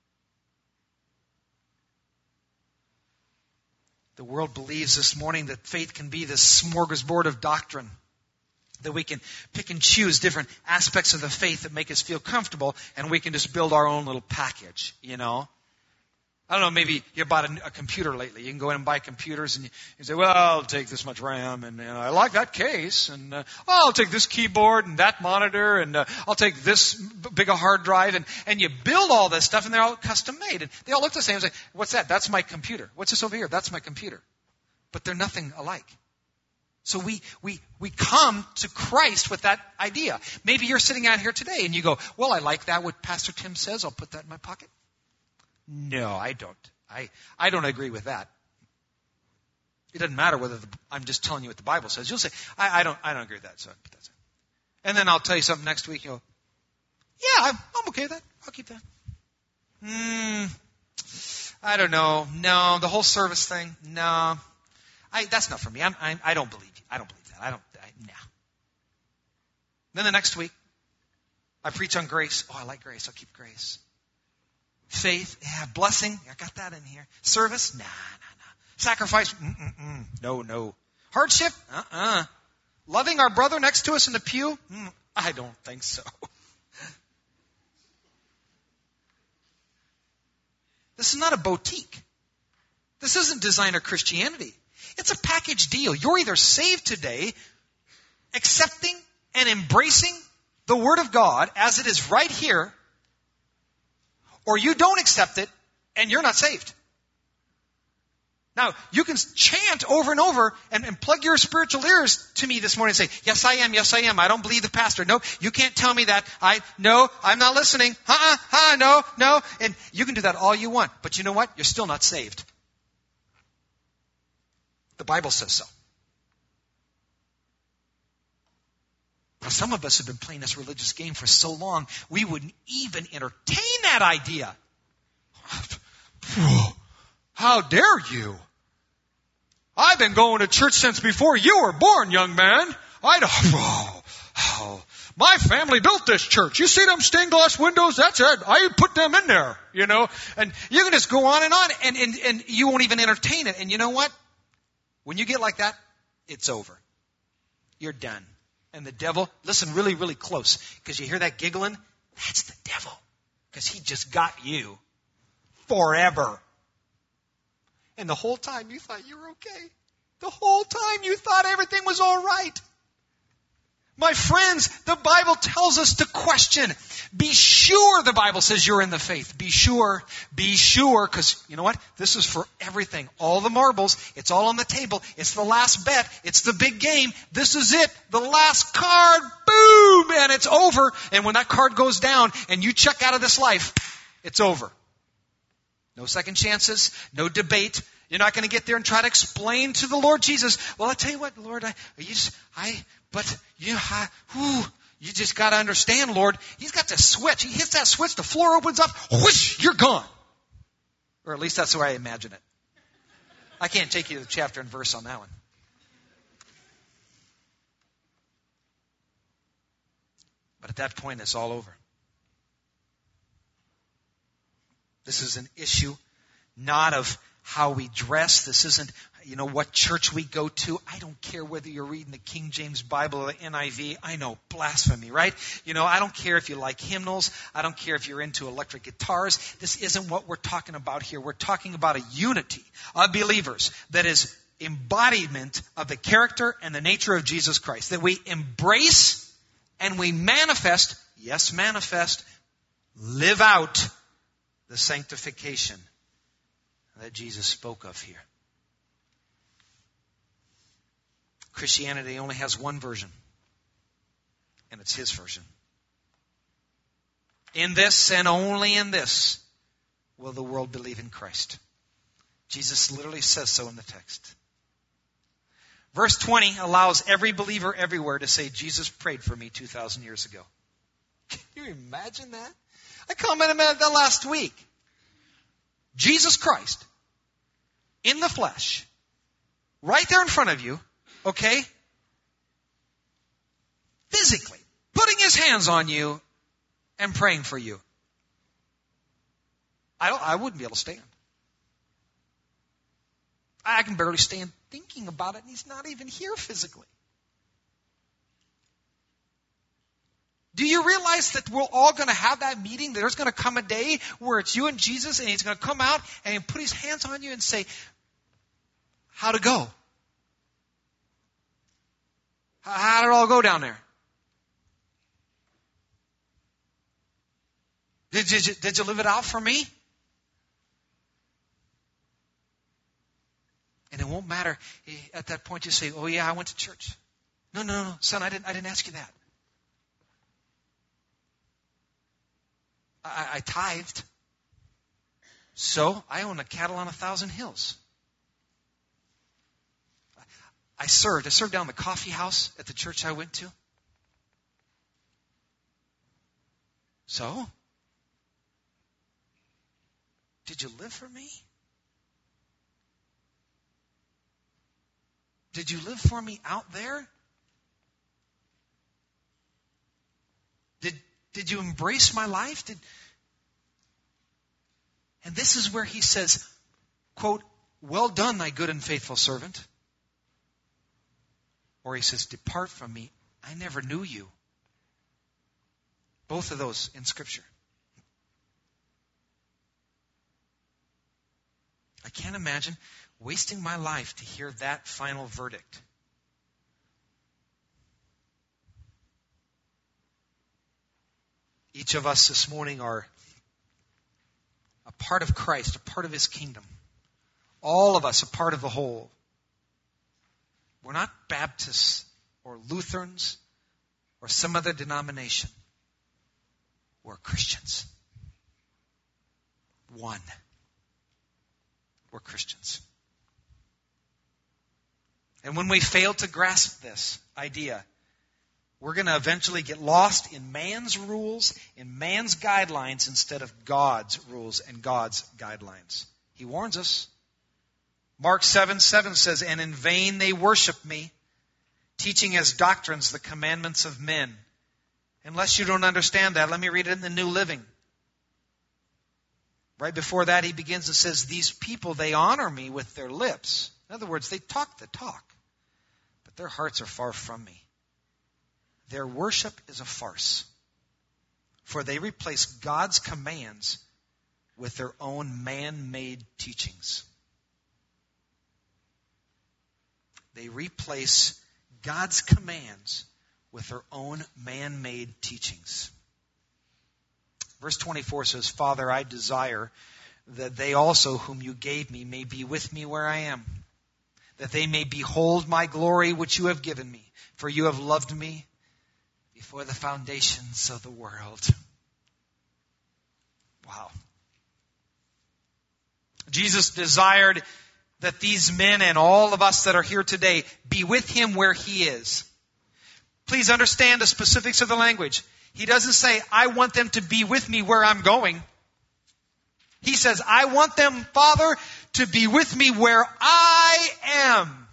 The world believes this morning that faith can be this smorgasbord of doctrine. That we can pick and choose different aspects of the faith that make us feel comfortable, and we can just build our own little package, you know. I don't know, maybe you bought a, a computer lately. You can go in and buy computers, and you, you say, well, I'll take this much RAM, and, and I like that case, and uh, oh, I'll take this keyboard and that monitor, and uh, I'll take this b- big a hard drive, and, and you build all this stuff, and they're all custom made, and they all look the same. It's like, what's that? That's my computer. What's this over here? That's my computer. But they're nothing alike. So we, we, we come to Christ with that idea. Maybe you're sitting out here today and you go, well, I like that, what Pastor Tim says. I'll put that in my pocket. No, I don't. I, I don't agree with that. It doesn't matter whether the, I'm just telling you what the Bible says. You'll say, I, I don't, I don't agree with that. So put that aside. And then I'll tell you something next week. You'll go, yeah, I'm, I'm okay with that. I'll keep that. Hmm. I don't know. No, the whole service thing. No. I, that's not for me. I'm, I'm, I don't believe you. I don't believe that. I don't, I, nah. Then the next week, I preach on grace. Oh, I like grace. I'll keep grace. Faith, yeah. Blessing, I got that in here. Service, nah, nah, nah. Sacrifice, mm-mm-mm. No, no. Hardship, uh-uh. Loving our brother next to us in the pew, mm, I don't think so. This is not a boutique. This isn't designer Christianity. It's a package deal. You're either saved today, accepting and embracing the Word of God as it is right here, or you don't accept it and you're not saved. Now, you can chant over and over and, and plug your spiritual ears to me this morning and say, yes, I am, yes, I am. I don't believe the pastor. No, you can't tell me that. I, no, I'm not listening. Uh-uh, uh, no, no. And you can do that all you want. But you know what? You're still not saved. The Bible says so. Now, some of us have been playing this religious game for so long, we wouldn't even entertain that idea. How dare you? I've been going to church since before you were born, young man. I don't, oh, oh, my family built this church. You see them stained glass windows? That's it. I put them in there, you know. And you can just go on and on, and, and, and you won't even entertain it. And you know what? When you get like that, it's over. You're done. And the devil, listen really, really close, because you hear that giggling? That's the devil, because he just got you forever. And the whole time you thought you were okay. The whole time you thought everything was all right. My friends, the Bible tells us to question. Be sure, the Bible says, you're in the faith. Be sure. Be sure, because you know what? This is for everything. All the marbles. It's all on the table. It's the last bet. It's the big game. This is it. The last card. Boom! And it's over. And when that card goes down and you check out of this life, it's over. No second chances. No debate. You're not going to get there and try to explain to the Lord Jesus, well, I tell you what, Lord, I, you just, I, but you, I, whew, you just got to understand, Lord, He's got this switch. He hits that switch, the floor opens up, whoosh, you're gone. Or at least that's the way I imagine it. I can't take you to the chapter and verse on that one. But at that point, it's all over. This is an issue not of how we dress. This isn't, you know, what church we go to. I don't care whether you're reading the King James Bible or the N I V. I know, blasphemy, right? You know, I don't care if you like hymnals. I don't care if you're into electric guitars. This isn't what we're talking about here. We're talking about a unity of believers that is embodiment of the character and the nature of Jesus Christ. That we embrace and we manifest, yes, manifest, live out the sanctification that Jesus spoke of here. Christianity only has one version, and it's His version. In this and only in this will the world believe in Christ. Jesus literally says so in the text. Verse twenty allows every believer everywhere to say, Jesus prayed for me two thousand years ago. Can you imagine that? I commented on that last week. Jesus Christ, in the flesh, right there in front of you, okay? Physically, putting his hands on you and praying for you. I don't, I wouldn't be able to stand. I can barely stand thinking about it, and he's not even here physically. Do you realize that we're all going to have that meeting? There's going to come a day where it's you and Jesus, and he's going to come out and he'll put his hands on you and say, how'd it go? How did it all go down there? Did, did, you, did you live it out for me? And it won't matter. At that point you say, oh yeah, I went to church. No, no, no, son, I didn't, I didn't ask you that. I, I tithed. So I own a cattle on a thousand hills. I served. I served down the coffee house at the church I went to. So? Did you live for me? Did you live for me out there? Did, did you embrace my life? Did, and this is where he says, quote, well done, thy good and faithful servant. Or he says, depart from me, I never knew you. Both of those in Scripture. I can't imagine wasting my life to hear that final verdict. Each of us this morning are a part of Christ, a part of his kingdom. All of us a part of the whole. We're not Baptists or Lutherans or some other denomination. We're Christians. One. We're Christians. And when we fail to grasp this idea, we're going to eventually get lost in man's rules, in man's guidelines, instead of God's rules and God's guidelines. He warns us. Mark seven seven says, and in vain they worship me, teaching as doctrines the commandments of men. Unless you don't understand that, let me read it in the New Living. Right before that, he begins and says, these people, they honor me with their lips. In other words, they talk the talk, but their hearts are far from me. Their worship is a farce, for they replace God's commands with their own man-made teachings. They replace God's commands with their own man-made teachings. Verse twenty-four says, Father, I desire that they also whom you gave me may be with me where I am, that they may behold my glory which you have given me, for you have loved me before the foundations of the world. Wow. Jesus desired that these men and all of us that are here today be with him where he is. Please understand the specifics of the language. He doesn't say, I want them to be with me where I'm going. He says, I want them, Father, to be with me where I am.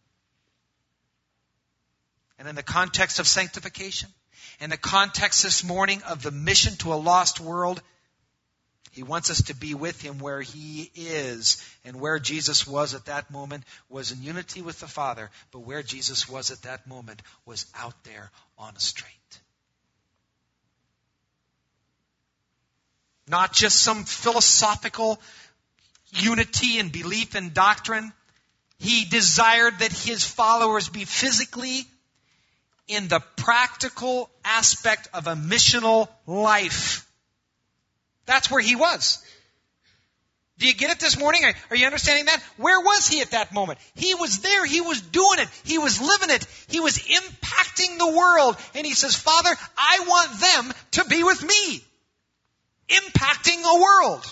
And in the context of sanctification, in the context this morning of the mission to a lost world, he wants us to be with him where he is. And where Jesus was at that moment was in unity with the Father. But where Jesus was at that moment was out there on a street. Not just some philosophical unity and belief and doctrine. He desired that his followers be physically in the practical aspect of a missional life. That's where he was. Do you get it this morning? Are you understanding that? Where was he at that moment? He was there. He was doing it. He was living it. He was impacting the world. And he says, Father, I want them to be with me. Impacting the world.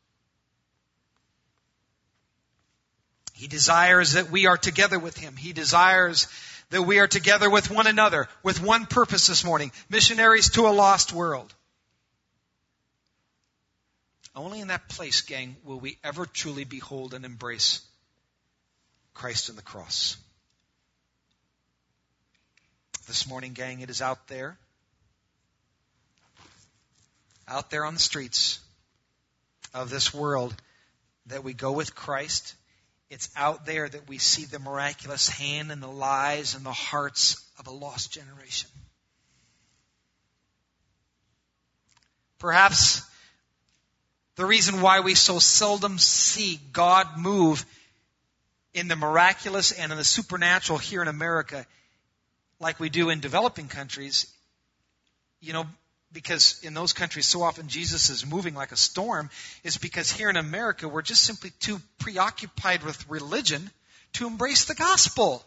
He desires that we are together with him. He desires that we are together with one another, with one purpose this morning. Missionaries to a lost world. only in that place, gang, will we ever truly behold and embrace Christ and the cross. This morning, gang, it is out there. Out there on the streets of this world that we go with Christ. It's out there that we see the miraculous hand in the lives and the hearts of a lost generation. Perhaps the reason why we so seldom see God move in the miraculous and in the supernatural here in America like we do in developing countries, you know, because in those countries so often Jesus is moving like a storm, is because here in America we're just simply too preoccupied with religion to embrace the gospel.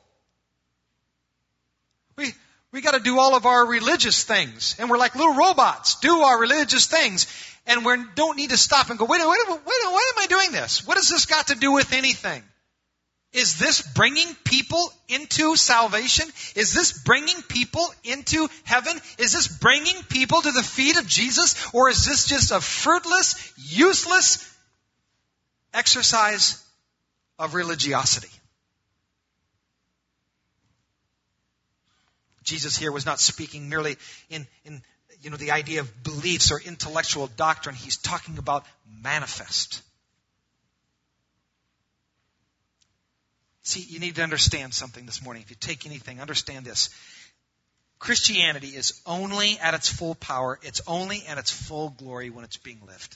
We we got to do all of our religious things, and we're like little robots, do our religious things, and we don't need to stop and go, wait, wait, wait, wait, why am I doing this? What has this got to do with anything? Is this bringing people into salvation? Is this bringing people into heaven? Is this bringing people to the feet of Jesus? Or is this just a fruitless, useless exercise of religiosity? Jesus here was not speaking merely in, in you know, the idea of beliefs or intellectual doctrine. He's talking about manifest. See, you need to understand something this morning. If you take anything, understand this. Christianity is only at its full power, it's only at its full glory when it's being lived.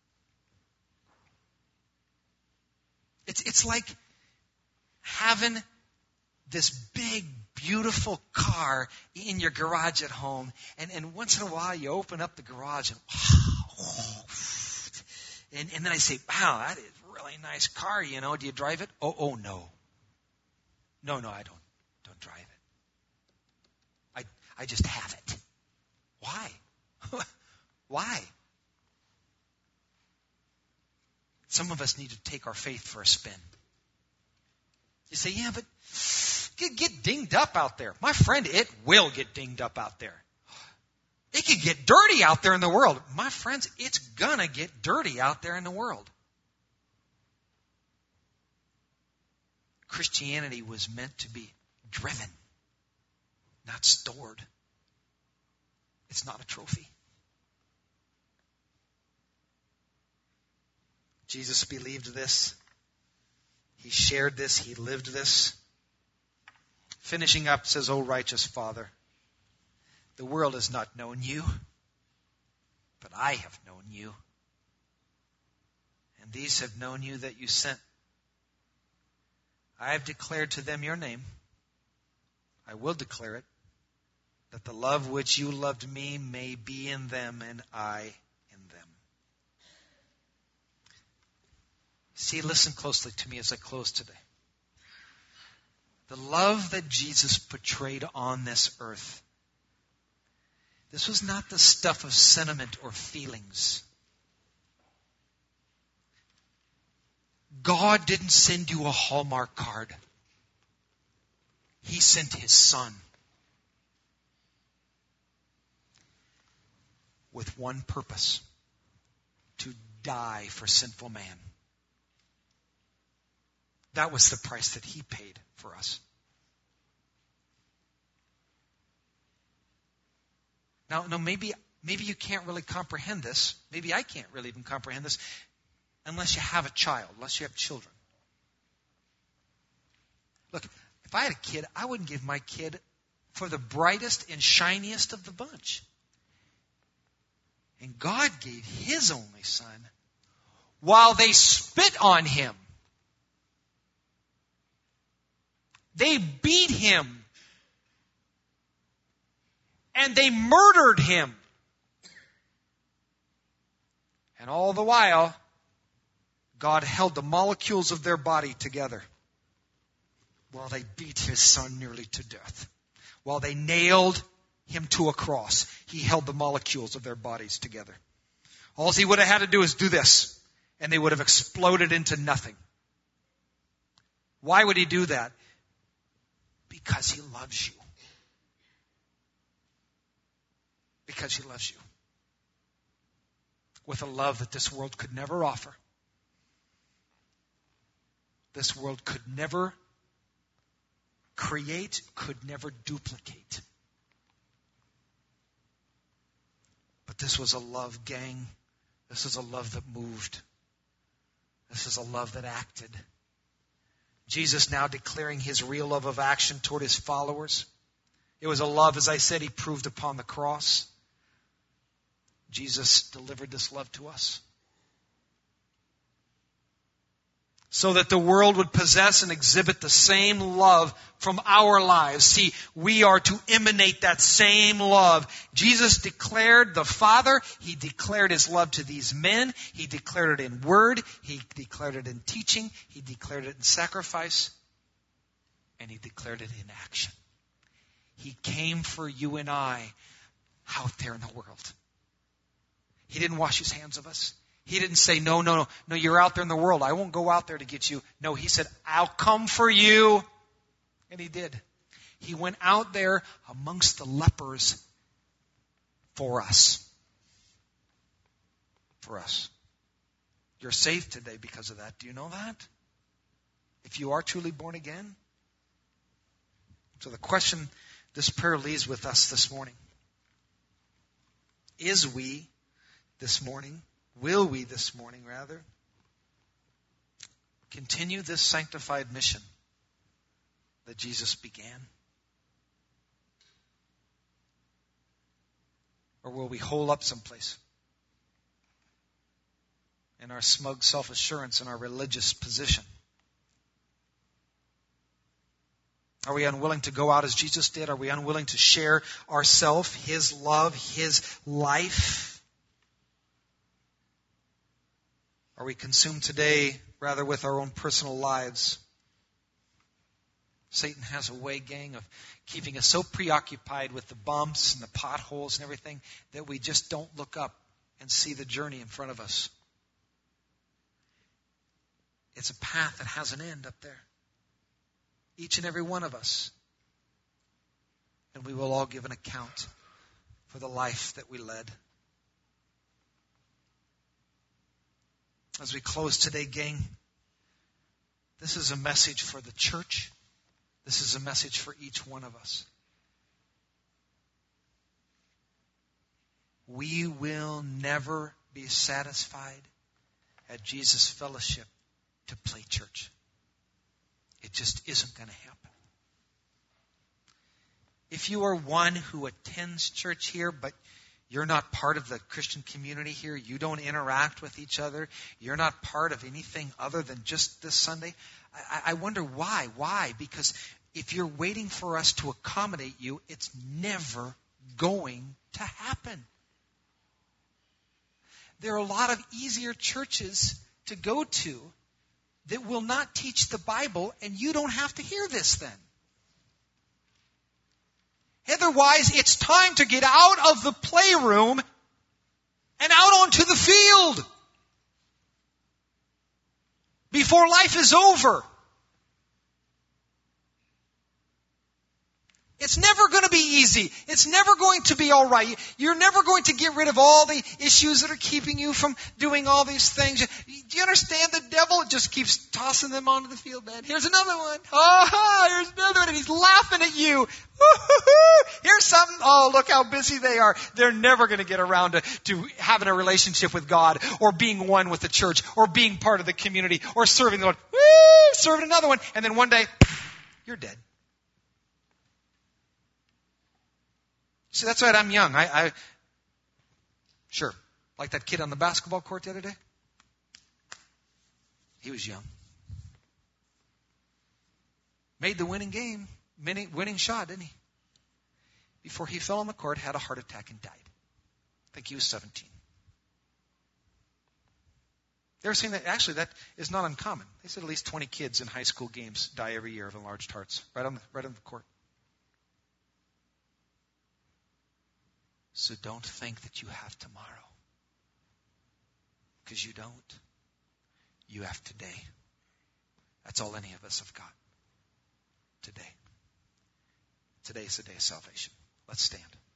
It's, it's like having this big, beautiful car in your garage at home, and, and once in a while you open up the garage and wow, and, and then I say, wow, that is a really nice car, you know, do you drive it? Oh, oh no. No, no, I don't. Don't drive it. I, I just have it. Why? Why? Some of us need to take our faith for a spin. You say, yeah, but it get dinged up out there. My friend, it will get dinged up out there. It could get dirty out there in the world. My friends, it's gonna get dirty out there in the world. Christianity was meant to be driven, not stored. It's not a trophy. Jesus believed this. He shared this. He lived this. Finishing up, says, O righteous Father, the world has not known you, but I have known you. And these have known you that you sent. I have declared to them your name. I will declare it, that the love which you loved me may be in them and I in them. See, listen closely to me as I close today. The love that Jesus portrayed on this earth, this was not the stuff of sentiment or feelings. God didn't send you a Hallmark card. He sent His Son with one purpose: to die for sinful man. That was the price that He paid for us. Now, no, maybe, maybe you can't really comprehend this. Maybe I can't really even comprehend this unless you have a child, unless you have children. Look, if I had a kid, I wouldn't give my kid for the brightest and shiniest of the bunch. And God gave His only Son while they spit on Him. They beat Him. And they murdered Him. And all the while, God held the molecules of their body together while they beat His Son nearly to death. While they nailed Him to a cross, He held the molecules of their bodies together. All He would have had to do is do this, and they would have exploded into nothing. Why would He do that? Because He loves you. Because He loves you. with a love that this world could never offer. This world could never create, could never duplicate. But this was a love, gang. This is a love that moved. This is a love that acted. Jesus now declaring his real love of action toward his followers. It was a love, as I said, he proved upon the cross. Jesus delivered this love to us, so that the world would possess and exhibit the same love from our lives. See, we are to emanate that same love. Jesus declared the Father. He declared his love to these men. He declared it in word. He declared it in teaching. He declared it in sacrifice. And he declared it in action. He came for you and I out there in the world. He didn't wash his hands of us. He didn't say, no, no, no, no, you're out there in the world. I won't go out there to get you. No, he said, I'll come for you. And he did. He went out there amongst the lepers for us. For us. You're saved today because of that. Do you know that? If you are truly born again. So the question this prayer leaves with us this morning. Is we this morning, will we this morning rather, continue this sanctified mission that Jesus began? Or will we hole up someplace in our smug self-assurance and our religious position? Are we unwilling to go out as Jesus did? Are we unwilling to share ourself, his love, his life? Are we consumed today rather with our own personal lives? Satan has a way, gang, of keeping us so preoccupied with the bumps and the potholes and everything that we just don't look up and see the journey in front of us. It's a path that has an end up there. Each and every one of us. And we will all give an account for the life that we led. As we close today, gang, this is a message for the church. This is a message for each one of us. We will never be satisfied at Jesus' fellowship to play church. It just isn't going to happen. If you are one who attends church here, but you're not part of the Christian community here, you don't interact with each other, you're not part of anything other than just this Sunday, I, I wonder why. Why? Because if you're waiting for us to accommodate you, it's never going to happen. There are a lot of easier churches to go to that will not teach the Bible, and you don't have to hear this then. Otherwise, it's time to get out of the playroom and out onto the field before life is over. It's never going to be easy. It's never going to be all right. You're never going to get rid of all the issues that are keeping you from doing all these things. Do you understand? The devil just keeps tossing them onto the field, man. Here's another one. Oh, here's another one. And he's laughing at you. Here's something. Oh, look how busy they are. They're never going to get around to, to having a relationship with God or being one with the church or being part of the community or serving the Lord. Woo, serving another one. And then one day, you're dead. See, that's right, I'm young. I, I, sure, like that kid on the basketball court the other day. He was young. Made the winning game, winning, winning shot, didn't he? Before he fell on the court, had a heart attack and died. I think he was seventeen. They were saying that, actually, that is not uncommon. They said at least twenty kids in high school games die every year of enlarged hearts, right on the, right on the court. So don't think that you have tomorrow. Because you don't. You have today. That's all any of us have got. Today. Today is the day of salvation. Let's stand.